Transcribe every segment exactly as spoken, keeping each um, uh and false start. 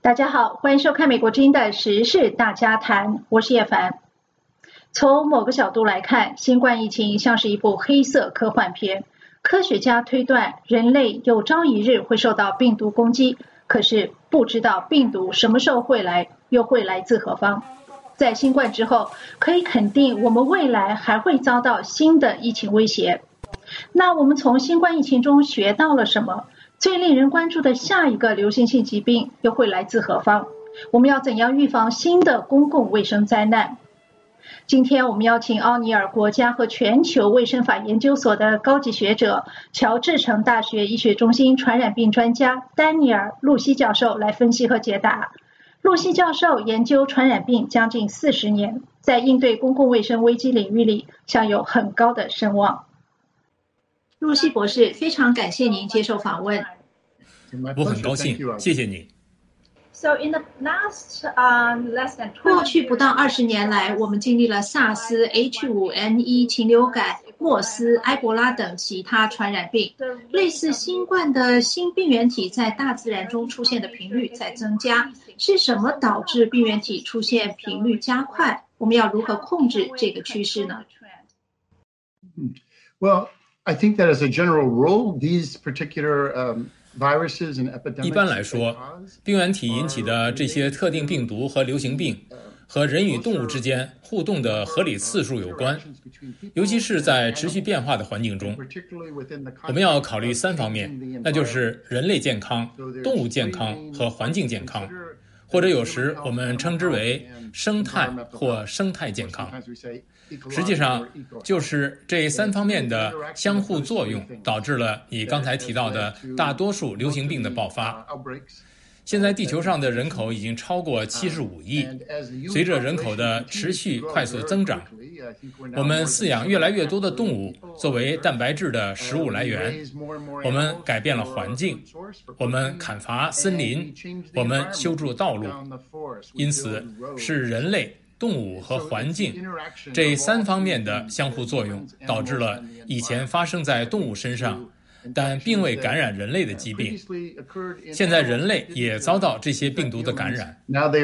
大家好，欢迎收看美国之音的时事大家谈，我是叶凡。从某个角度来看，新冠疫情像是一部黑色科幻片。科学家推断人类有朝一日会受到病毒攻击，可是不知道病毒什么时候会来，又会来自何方。在新冠之后，可以肯定我们未来还会遭到新的疫情威胁。那我们从新冠疫情中学到了什么？最令人关注的下一个流行性疾病又会来自何方？我们要怎样预防新的公共卫生灾难？今天我们邀请奥尼尔国家和全球卫生法研究所的高级学者、乔治城大学医学中心传染病专家丹尼尔·露西教授来分析和解答。露西教授研究传染病将近四十年，在应对公共卫生危机领域里享有很高的声望。露西博士，非常感谢您接受访问。 我很高兴，谢谢你。 过去不到二十年来，我们经历了萨斯、H 五N 一、禽流感、莫斯、埃博拉等其他传染病。类似新冠的新病原体在大自然中出现的频率在增加，是什么导致病原体出现频率加快？我们要如何控制这个趋势呢？ Well, I think that as a general rule, these particular um, 一般来说，病原体引起的这些特定病毒和流行病和人与动物之间互动的合理次数有关，尤其是在持续变化的环境中。我们要考虑三方面，那就是人类健康、动物健康和环境健康，或者有时我们称之为生态或生态健康。实际上，就是这三方面的相互作用导致了你刚才提到的大多数流行病的爆发。现在地球上的人口已经超过七十五亿，随着人口的持续快速增长，我们饲养越来越多的动物作为蛋白质的食物来源，我们改变了环境，我们砍伐森林，我们修筑道路，因此是人类、动物和环境这三方面的相互作用，导致了以前发生在动物身上但并未感染人类的疾病。现在人类也遭到这些病毒的感染。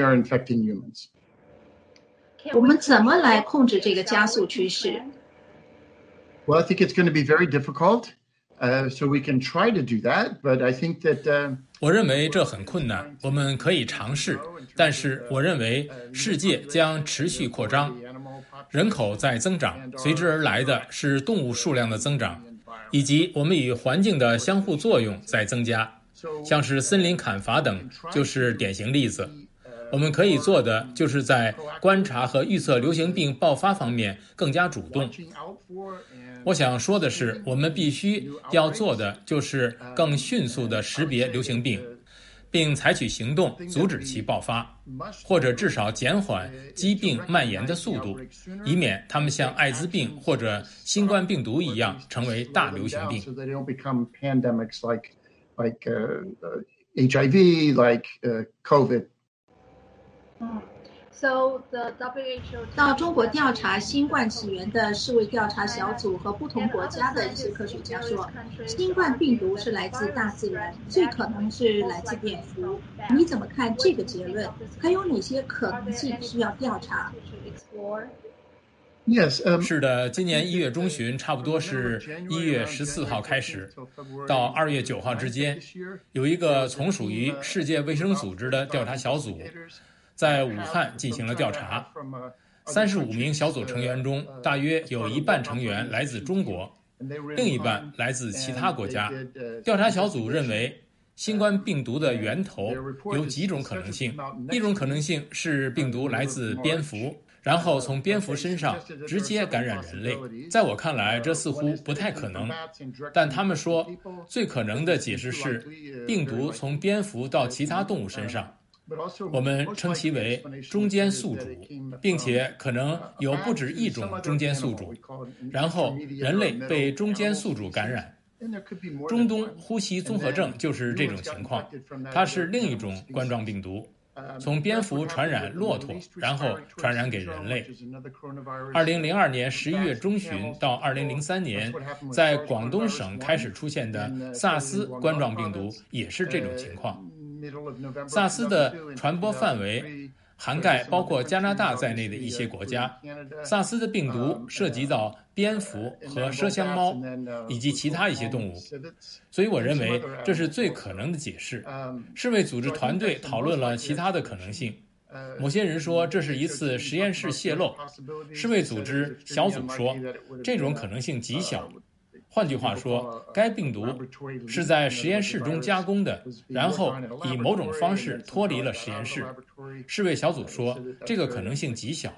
我们怎么来控制这个加速趋势？ Well, I think it's going to be very difficult, uh, so we can try to do that, but I think that, uh, 我认为这很困难，我们可以尝试，但是我认为世界将持续扩张，人口在增长，随之而来的是动物数量的增长，以及我们与环境的相互作用在增加，像是森林砍伐等就是典型例子。我们可以做的就是在观察和预测流行病爆发方面更加主动。我想说的是，我们必须要做的就是更迅速地识别流行病，并采取行动阻止其爆发，或者至少减缓疾病蔓延的速度，以免它们像艾滋病或者新冠病毒一样成为大流行病。 like uh, uh, H I V, like uh, COVID. So the W H O 到中国调查新冠起源的世卫调查小组和不同国家的一些科学家说，新冠病毒是来自大自然，最可能是来自蝙蝠。你怎么看这个结论？还有哪些可能性需要调查？ Yes, um, 是的，今年一月中旬，差不多是一月十四号开始，到二月九号之间，有一个从属于世界卫生组织的调查小组，在武汉进行了调查。三十五名小组成员中，大约有一半成员来自中国，另一半来自其他国家。调查小组认为，新冠病毒的源头有几种可能性，一种可能性是病毒来自蝙蝠，然后从蝙蝠身上直接感染人类。在我看来，这似乎不太可能，但他们说最可能的解释是病毒从蝙蝠到其他动物身上，我们称其为中间宿主，并且可能有不止一种中间宿主，然后人类被中间宿主感染。中东呼吸综合症就是这种情况，它是另一种冠状病毒，从蝙蝠传染骆驼，然后传染给人类。二零零二年十一月中旬到二零零三年，在广东省开始出现的萨斯冠状病毒也是这种情况。 萨斯的传播范围涵盖包括加拿大在内的一些国家。萨斯的病毒涉及到蝙蝠和麝香猫以及其他一些动物，所以我认为这是最可能的解释。世卫组织团队讨论了其他的可能性。某些人说这是一次实验室泄露，世卫组织小组说这种可能性极小。换句话说，该病毒是在实验室中加工的，然后以某种方式脱离了实验室。世卫小组说这个可能性极小。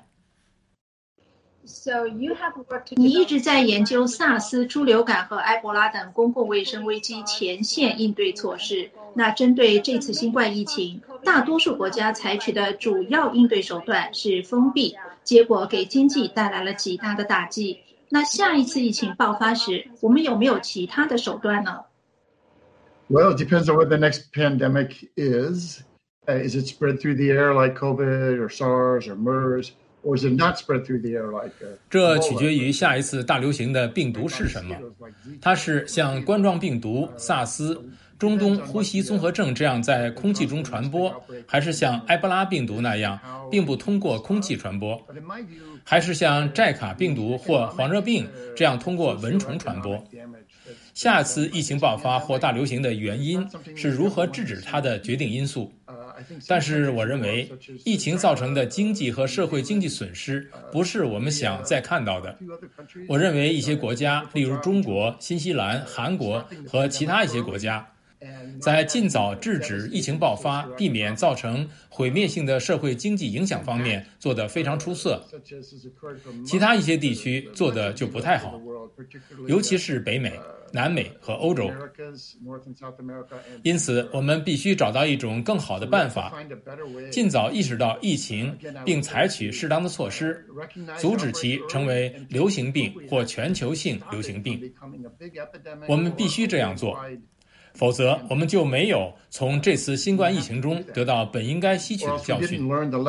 你一直在研究萨斯、猪流感和埃博拉等公共卫生危机前线应对措施。那针对这次新冠疫情，大多数国家采取的主要应对手段是封闭，结果给经济带来了极大的打击。那下一次疫情爆发时，我们有没有其他的手段呢？ Well, it depends on what the next pandemic is. Uh, is it spread through the air like COVID or SARS or MERS?Or is it not spread through the air like a... 这取决于下一次大流行的病毒是什么。它是像冠状病毒、萨斯、中东呼吸综合症这样在空气中传播，还是像埃博拉病毒那样并不通过空气传播，还是像寨卡病毒或黄热病这样通过蚊虫传播。下次疫情爆发或大流行的原因是如何制止它的决定因素。但是我认为疫情造成的经济和社会经济损失不是我们想再看到的。我认为一些国家，例如中国、新西兰、韩国和其他一些国家，在尽早制止疫情爆发，避免造成毁灭性的社会经济影响方面做得非常出色。其他一些地区做得就不太好，尤其是北美、南美和欧洲。因此我们必须找到一种更好的办法，尽早意识到疫情并采取适当的措施，阻止其成为流行病或全球性流行病。我们必须这样做，否则我们就没有从这次新冠疫情中得到本应该吸取的教训。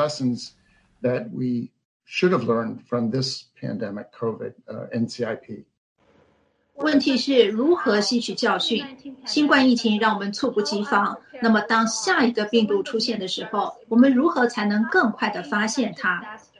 问题是如何吸取教训？新冠疫情让我们猝不及防，那么当下一个病毒出现的时候，我们如何才能更快地发现它？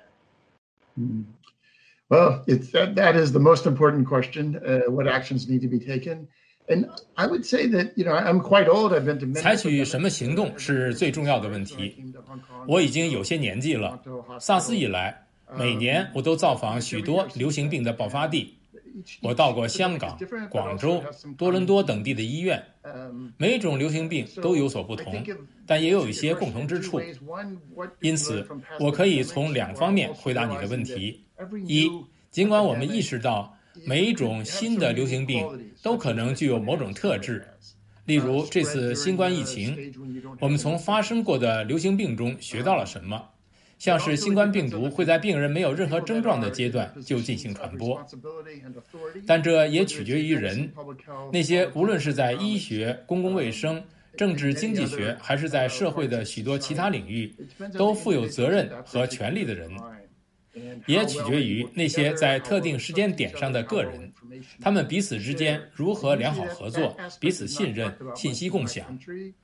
Well, it's, that, that is the most important question. Uh, what actions need to be taken?And I would say that, you know, I'm quite old. I've been to many... 采取什么行动是最重要的问题。我已经有些年纪了，萨斯以来，每年我都造访许多流行病的爆发地。我到过香港、广州、多伦多等地的医院，每种流行病都有所不同，但也有一些共同之处。因此，我可以从两方面回答你的问题：一，尽管我们意识到每一种新的流行病都可能具有某种特质，例如这次新冠疫情，我们从发生过的流行病中学到了什么？像是新冠病毒会在病人没有任何症状的阶段就进行传播，但这也取决于人。那些无论是在医学、公共卫生、政治经济学，还是在社会的许多其他领域，都负有责任和权利的人，也取决于那些在特定时间点上的个人，他们彼此之间如何良好合作，彼此信任，信息共享。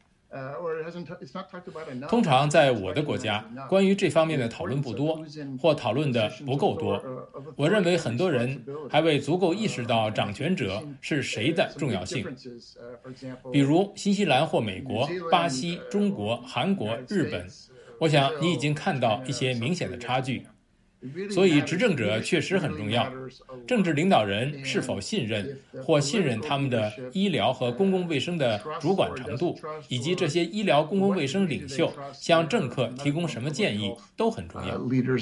通常在我的国家，关于这方面的讨论不多，或讨论的不够多。我认为很多人还未足够意识到掌权者是谁的重要性。比如新西兰或美国、巴西、中国、韩国、日本，我想你已经看到一些明显的差距。所以执政者确实很重要，政治领导人是否信任或信任他们的医疗和公共卫生的主管程度，以及这些医疗公共卫生领袖向政客提供什么建议都很重要。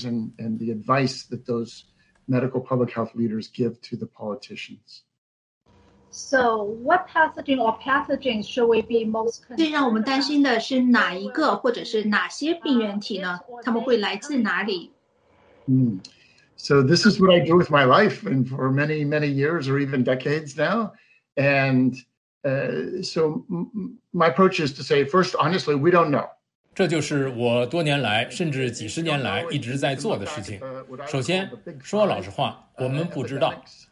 So, what pathogen or pathogens should we be most concerned? 最让我们担心的是哪一个或者是哪些病原体呢？它们会来自哪里？ Mm. So this is what I do with my life, and for many, many years or even decades now. And uh, so m- my approach is to say, first, honestly, we don't know. 这就是我多年来甚至几十年来一直在做的事情。首先，说老实话，我们不知道。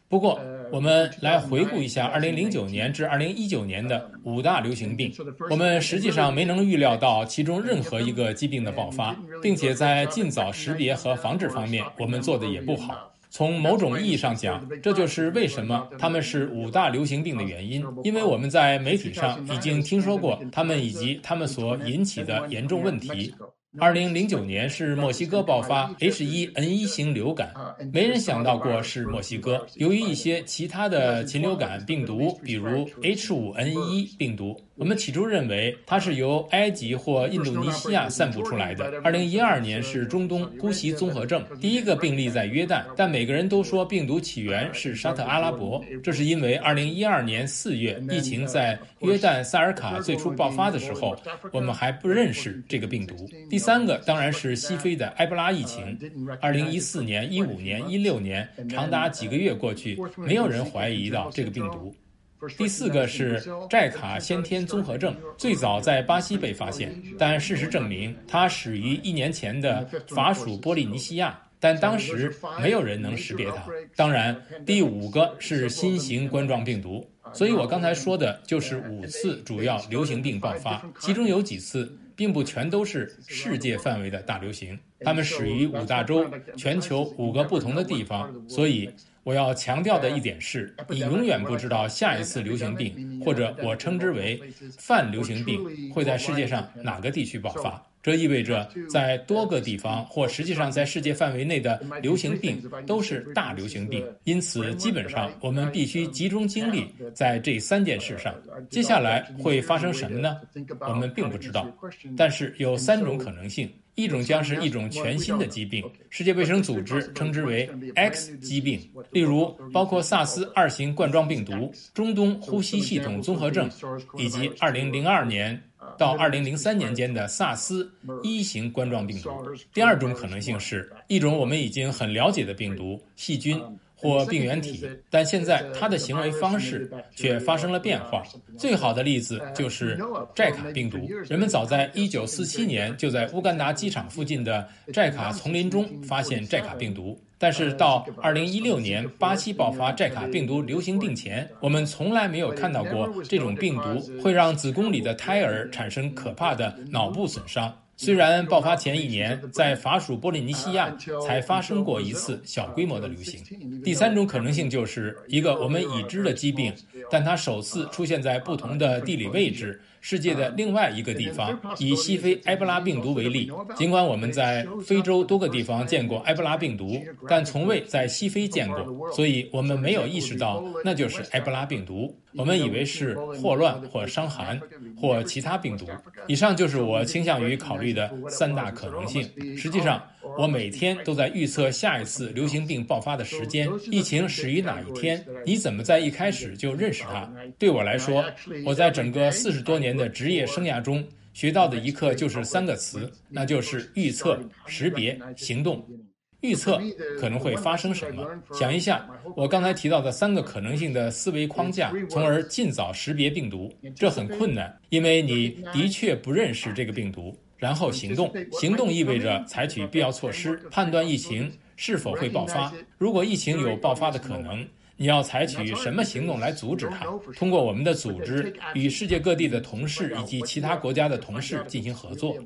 不过，我们来回顾一下二零零九年至二零一九年的五大流行病。我们实际上没能预料到其中任何一个疾病的爆发，并且在尽早识别和防治方面，我们做的也不好。从某种意义上讲，这就是为什么它们是五大流行病的原因，因为我们在媒体上已经听说过它们以及它们所引起的严重问题。二零零九年是墨西哥爆发 H 一 N 一 型流感，没人想到过是墨西哥。由于一些其他的禽流感病毒，比如 H 五 N 一 病毒，我们起初认为它是由埃及或印度尼西亚散布出来的。二零一二年是中东呼吸综合症，第一个病例在约旦，但每个人都说病毒起源是沙特阿拉伯。这是因为二零一二年四月疫情在约旦萨尔卡最初爆发的时候，我们还不认识这个病毒。第三个当然是西非的埃博拉疫情。二零一四年、一五年、一六年，长达几个月过去，没有人怀疑到这个病毒。第四个是寨卡先天综合症，最早在巴西被发现，但事实证明它始于一年前的法属波利尼西亚，但当时没有人能识别它。当然，第五个是新型冠状病毒。所以我刚才说的就是五次主要流行病爆发，其中有几次并不全都是世界范围的大流行，它们始于五大洲，全球五个不同的地方。所以我要强调的一点是，你永远不知道下一次流行病，或者我称之为泛流行病，会在世界上哪个地区爆发。这意味着在多个地方，或实际上在世界范围内的流行病都是大流行病，因此基本上我们必须集中精力在这三件事上。接下来会发生什么呢？我们并不知道，但是有三种可能性。一种将是一种全新的疾病，世界卫生组织称之为 X 疾病，例如包括萨斯二型冠状病毒、中东呼吸系统综合症，以及二零零二年到二零零三年间的萨斯一型冠状病毒。第二种可能性是一种我们已经很了解的病毒、细菌或病原体，但现在它的行为方式却发生了变化。最好的例子就是寨卡病毒。人们早在一九四七年就在乌干达机场附近的寨卡丛林中发现寨卡病毒，但是到二零一六年巴西爆发寨卡病毒流行病前，我们从来没有看到过这种病毒会让子宫里的胎儿产生可怕的脑部损伤。虽然爆发前一年在法属波利尼西亚才发生过一次小规模的流行。第三种可能性就是一个我们已知的疾病，但它首次出现在不同的地理位置，世界的另外一个地方。以西非埃博拉病毒为例，尽管我们在非洲多个地方见过埃博拉病毒，但从未在西非见过，所以我们没有意识到那就是埃博拉病毒。我们以为是霍乱或伤寒或其他病毒。以上就是我倾向于考虑的三大可能性。实际上，我每天都在预测下一次流行病爆发的时间，疫情始于哪一天，你怎么在一开始就认识它。对我来说，我在整个四十多年的职业生涯中学到的一课就是三个词，那就是预测、识别、行动。预测可能会发生什么，想一下我刚才提到的三个可能性的思维框架，从而尽早识别病毒。这很困难，因为你的确不认识这个病毒。然后行动，行动意味着采取必要措施，判断疫情是否会爆发。如果疫情有爆发的可能，你要采取什么行动来阻止它？通过我们的组织与世界各地的同事以及其他国家的同事进行合作。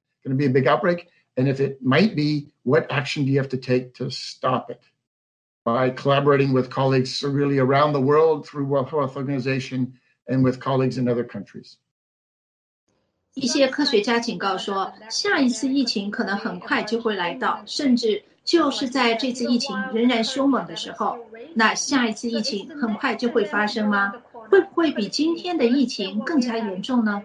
And if it might be, what action do you have to take to stop it? By collaborating with colleagues really around the world through World Health Organization and with colleagues in other countries. 一些科学家警告说，下一次疫情可能很快就会来到，甚至就是在这次疫情仍然凶猛的时候。那下一次疫情很快就会发生吗？会不会比今天的疫情更加严重呢？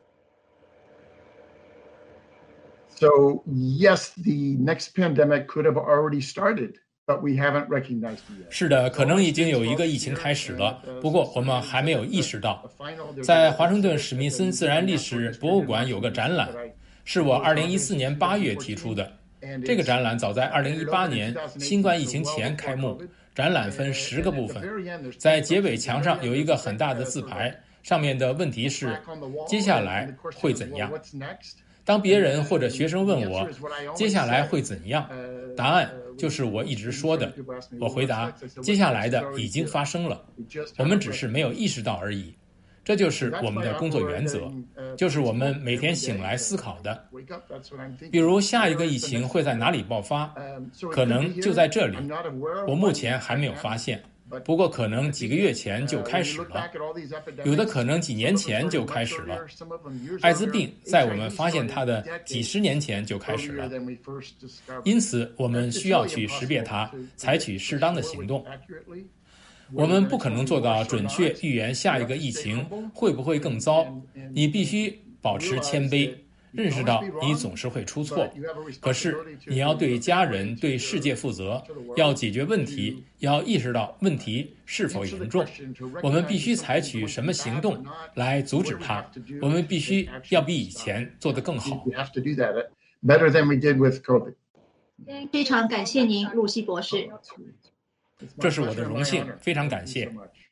So, yes, the next pandemic could have already started, but we haven't recognized it yet. 是的，可能已经有一个疫情开始了，不过我们还没有意识到。在华盛顿史密森自然历史博物馆有个展览，是我二零一四年八月提出的。这个展览早在二零一八年新冠疫情前开幕，展览分十个部分，在结尾墙上有一个很大的字牌，上面的问题是：接下来会怎样？ 当别人或者学生问我接下来会怎样，答案就是我一直说的。我回答，接下来的已经发生了，我们只是没有意识到而已。这就是我们的工作原则，就是我们每天醒来思考的。比如下一个疫情会在哪里爆发，可能就在这里，我目前还没有发现，不过可能几个月前就开始了，有的可能几年前就开始了。艾滋病在我们发现它的几十年前就开始了，因此我们需要去识别它，采取适当的行动。我们不可能做到准确预言下一个疫情会不会更糟，你必须保持谦卑，认识到你总是会出错，可是你要对家人、对世界负责，要解决问题，要意识到问题是否严重，我们必须采取什么行动来阻止它，我们必须要比以前做得更好。 非常感谢您，露西博士。 这是我的荣幸，非常感谢。